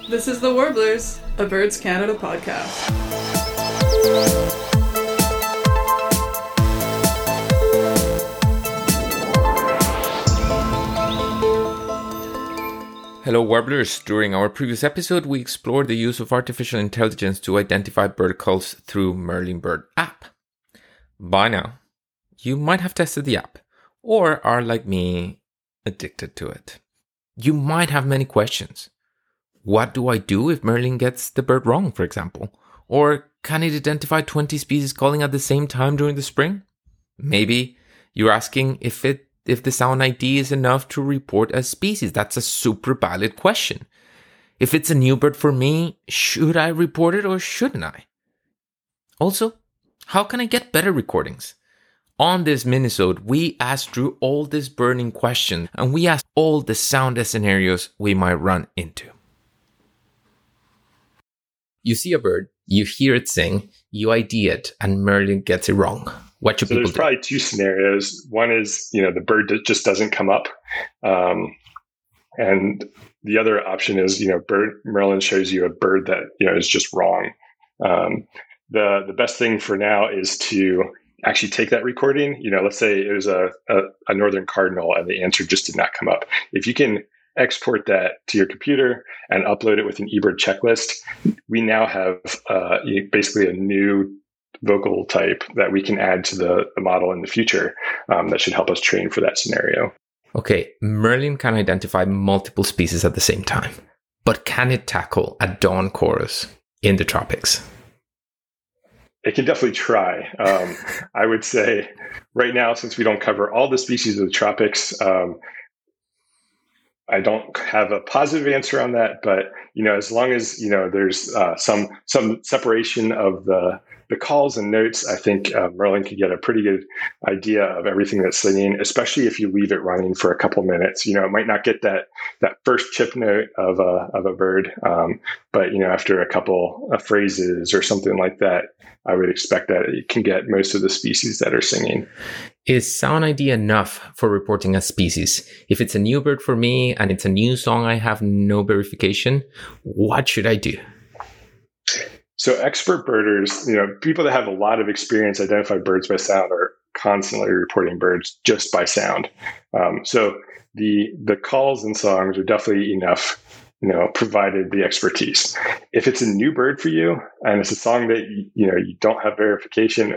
This is The Warblers, a Birds Canada podcast. Hello Warblers, during our previous episode we explored the use of artificial intelligence to identify bird calls through Merlin Bird app. By now, you might have tested the app, or are like me, addicted to it. You might have many questions. What do I do if Merlin gets the bird wrong, for example? Or can it identify 20 species calling at the same time during the spring? Maybe you're asking if the sound ID is enough to report a species. That's a super valid question. If it's a new bird for me, should I report it or shouldn't I? Also, how can I get better recordings? On this minisode, we asked Drew all these burning questions and we asked all the sound scenarios we might run into. You see a bird, you hear it sing, you ID it, and Merlin gets it wrong. What should people do? There's probably two scenarios. One is, the bird just doesn't come up. And the other option is, Merlin shows you a bird that, is just wrong. The best thing for now is to actually take that recording. Let's say it was a northern cardinal and the answer just did not come up. If you can export that to your computer and upload it with an eBird checklist, we now have basically a new vocal type that we can add to the model in the future that should help us train for that scenario. Okay, Merlin can identify multiple species at the same time, but can it tackle a dawn chorus in the tropics? It can definitely try. I would say right now, since we don't cover all the species of the tropics, I don't have a positive answer on that, but as long as there's some separation of the calls and notes, I think Merlin could get a pretty good idea of everything that's singing, especially if you leave it running for a couple minutes. It might not get that first chip note of a bird, but after a couple of phrases or something like that, I would expect that it can get most of the species that are singing. Is sound ID enough for reporting a species? If it's a new bird for me and it's a new song, I have no verification, what should I do? So expert birders, people that have a lot of experience identifying birds by sound are constantly reporting birds just by sound. So the calls and songs are definitely enough, provided the expertise. If it's a new bird for you and it's a song that you don't have verification,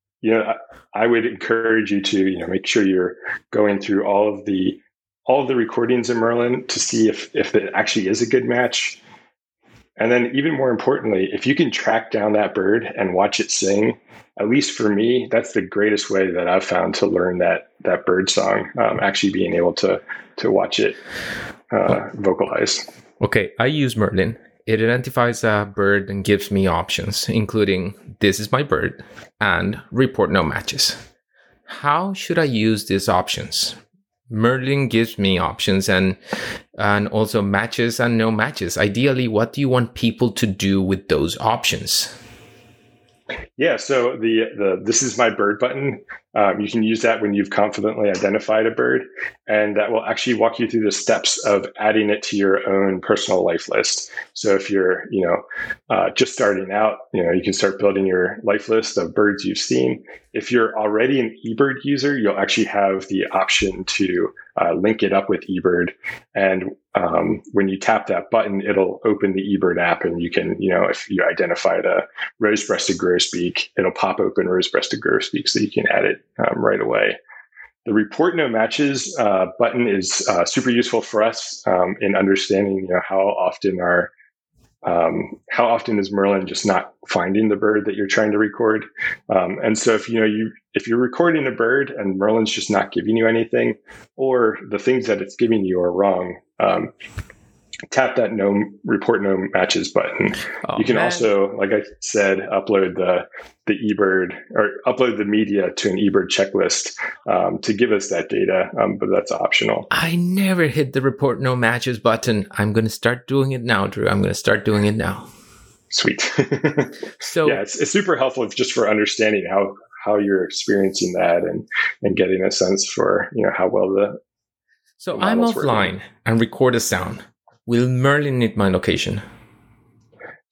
I would encourage you to make sure you're going through all of the recordings in Merlin to see if it actually is a good match. And then even more importantly, if you can track down that bird and watch it sing, at least for me, that's the greatest way that I've found to learn that bird song, actually being able to watch it vocalize. Okay, I use Merlin. It identifies a bird and gives me options, including this is my bird and report no matches. How should I use these options? Merlin gives me options and also matches and no matches. Ideally, what do you want people to do with those options? Yeah, so the this is my bird button. You can use that when you've confidently identified a bird, and that will actually walk you through the steps of adding it to your own personal life list. So if you're, just starting out, you can start building your life list of birds you've seen. If you're already an eBird user, you'll actually have the option to link it up with eBird. And when you tap that button, it'll open the eBird app, and you can, if you identified a rose-breasted grosbeak, it'll pop open rose-breasted grosbeak, so you can add it right away. The report no matches button is super useful for us in understanding, how often is Merlin just not finding the bird that you're trying to record. And so if you're recording a bird and Merlin's just not giving you anything, or the things that it's giving you are wrong, tap that report no matches button. You can also, like I said, upload the eBird or upload the media to an eBird checklist to give us that data, but that's optional. I never hit the report no matches button. I'm going to start doing it now, Drew. I'm going to start doing it now. Sweet. So yeah, it's super helpful just for understanding how you're experiencing that and getting a sense for how well So I'm offline and record a sound. Will Merlin need my location?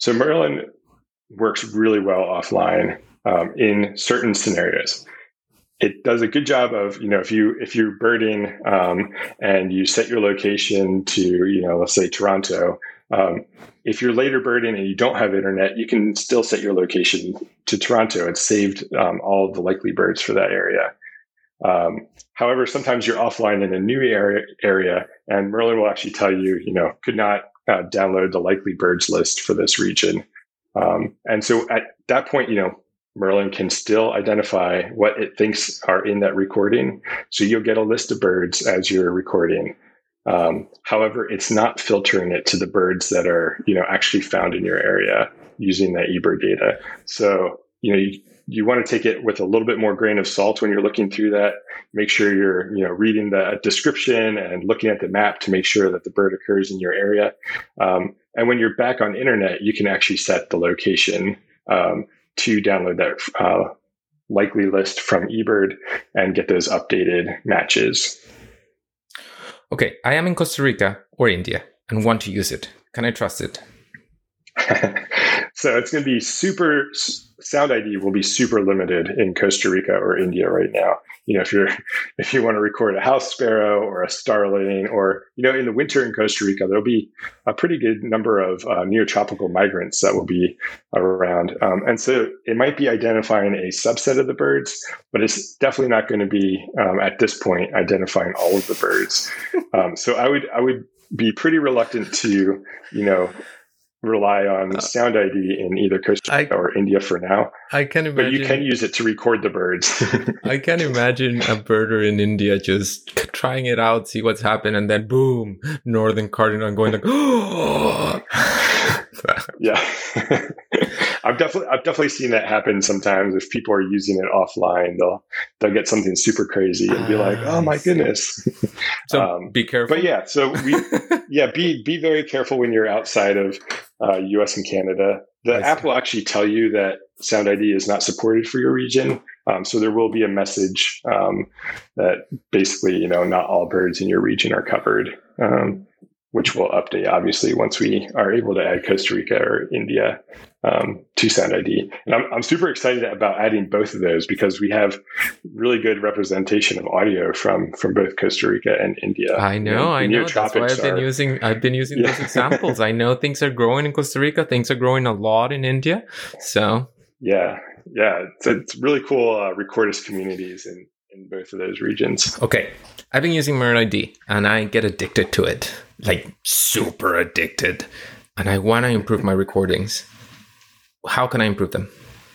So Merlin works really well offline in certain scenarios. It does a good job of, if you're birding and you set your location to, let's say Toronto, if you're later birding and you don't have internet, you can still set your location to Toronto. It's saved all of the likely birds for that area. However, sometimes you're offline in a new area, and Merlin will actually tell you, could not download the likely birds list for this region. And so at that point, Merlin can still identify what it thinks are in that recording. So you'll get a list of birds as you're recording. However, it's not filtering it to the birds that are, actually found in your area using that eBird data. So, you want to take it with a little bit more grain of salt when you're looking through that. Make sure you're, reading the description and looking at the map to make sure that the bird occurs in your area. And when you're back on internet, you can actually set the location to download that likely list from eBird and get those updated matches. Okay, I am in Costa Rica or India and want to use it. Can I trust it? So it's going to be Sound ID will be super limited in Costa Rica or India right now. If you want to record a house sparrow or a starling, or in the winter in Costa Rica, there'll be a pretty good number of neotropical migrants that will be around, and so it might be identifying a subset of the birds, but it's definitely not going to be at this point identifying all of the birds. So I would be pretty reluctant to rely on Sound ID in either Costa Rica or India for now. I can imagine. But you can use it to record the birds. I can imagine a birder in India just trying it out, see what's happened, and then boom, northern cardinal, and going like, oh. Yeah. I've definitely seen that happen sometimes. If people are using it offline, they'll get something super crazy and be like, "Oh my goodness!" So be careful. But yeah, so be very careful when you're outside of U.S. and Canada. The app will actually tell you that Sound ID is not supported for your region. So there will be a message that basically, not all birds in your region are covered. Which will update, obviously, once we are able to add Costa Rica or India to Sound ID. And I'm super excited about adding both of those because we have really good representation of audio from both Costa Rica and India. I know. That's why I've been using those examples. I know things are growing in Costa Rica. Things are growing a lot in India. So yeah, it's really cool recordist communities in both of those regions. Okay, I've been using Merlin ID and I get addicted to it, like super addicted, and I want to improve my recordings. How can I improve them?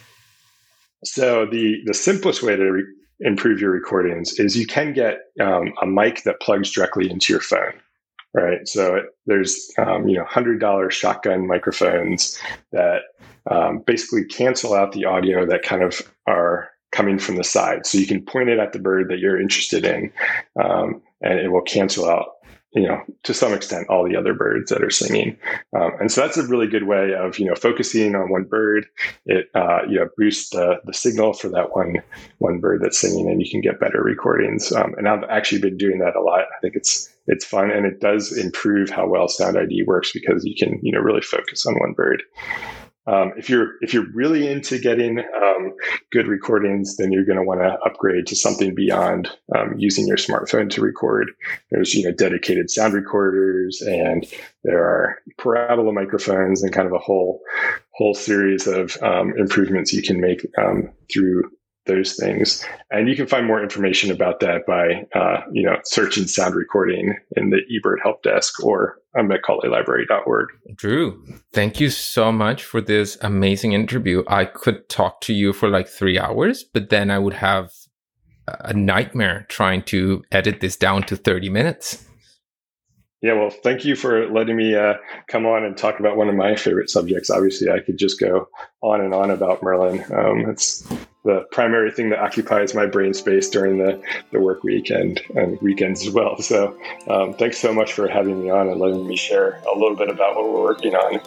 So the simplest way to improve your recordings is you can get a mic that plugs directly into your phone, right? So there's $100 shotgun microphones that basically cancel out the audio that kind of are coming from the side. So you can point it at the bird that you're interested in, and it will cancel out, to some extent, all the other birds that are singing. And so that's a really good way of, focusing on one bird. It, boosts the signal for that one bird that's singing, and you can get better recordings. And I've actually been doing that a lot. I think it's fun, and it does improve how well Sound ID works because you can, really focus on one bird. If you're really into getting good recordings, then you're going to want to upgrade to something beyond using your smartphone to record. There's dedicated sound recorders, and there are parabola microphones, and kind of a whole series of improvements you can make through those things. And you can find more information about that by searching sound recording in the eBird help desk or MacaulayLibrary.org. Drew, thank you so much for this amazing interview. I could talk to you for like 3 hours, but then I would have a nightmare trying to edit this down to 30 minutes. Yeah, well, thank you for letting me come on and talk about one of my favorite subjects. Obviously, I could just go on and on about Merlin. It's the primary thing that occupies my brain space during the work week and weekends as well. So thanks so much for having me on and letting me share a little bit about what we're working on.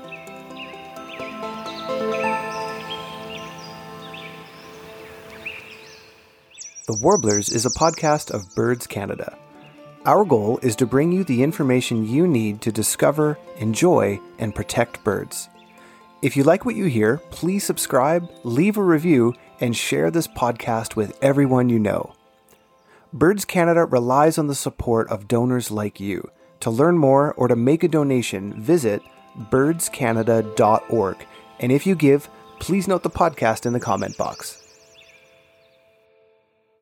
The Warblers is a podcast of Birds Canada. Our goal is to bring you the information you need to discover, enjoy, and protect birds. If you like what you hear, please subscribe, leave a review, and share this podcast with everyone you know. Birds Canada relies on the support of donors like you. To learn more or to make a donation, visit birdscanada.org. And if you give, please note the podcast in the comment box.